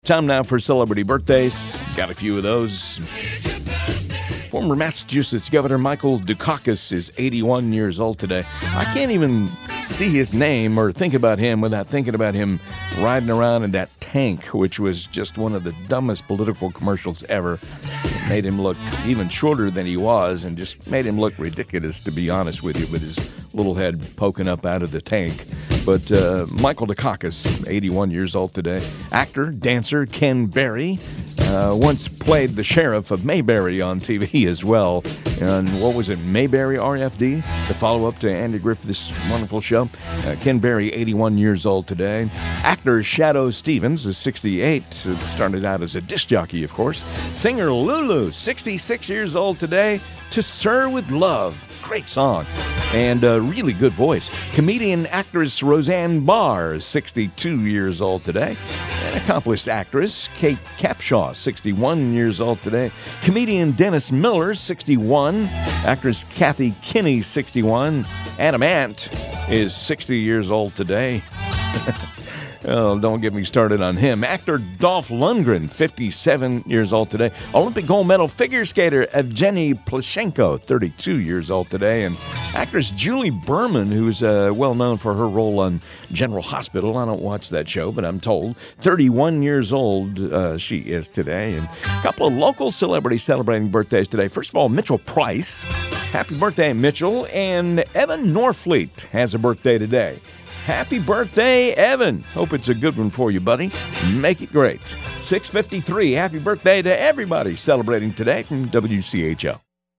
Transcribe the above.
Time now for celebrity birthdays. Got a few of those. Former Massachusetts Governor Michael Dukakis is 81 years old today. I can't even see his name or think about him without thinking about him riding around in that tank, which was just one of the dumbest political commercials ever. It made him look even shorter than he was and just made him look ridiculous, to be honest with you, with his little head poking up out of the tank. But Michael Dukakis, 81 years old today. Actor, dancer Ken Berry once played the sheriff of Mayberry on TV as well. And what was it, Mayberry RFD? The follow-up to Andy Griffith's wonderful show. Ken Berry, 81 years old today. Actor Shadoe Stevens is 68. Started out as a disc jockey, of course. Singer Lulu, 66 years old today. To Sir with Love. Great song. And a really good voice. Comedian actress Roseanne Barr, 62 years old today. And accomplished actress Kate Capshaw, 61 years old today. Comedian Dennis Miller, 61. Actress Kathy Kinney, 61. Adam Ant is 60 years old today. Oh, don't get me started on him. Actor Dolph Lundgren, 57 years old today. Olympic gold medal figure skater Evgeny Plushenko, 32 years old today. And actress Julie Berman, who's well known for her role on General Hospital. I don't watch that show, but I'm told 31 years old she is today. And a couple of local celebrities celebrating birthdays today. First of all, Mitchell Price. Happy birthday, Mitchell. And Evan Norfleet has a birthday today. Happy birthday, Evan. Hope it's a good one for you, buddy. Make it great. 6:53. Happy birthday to everybody celebrating today from WCHL.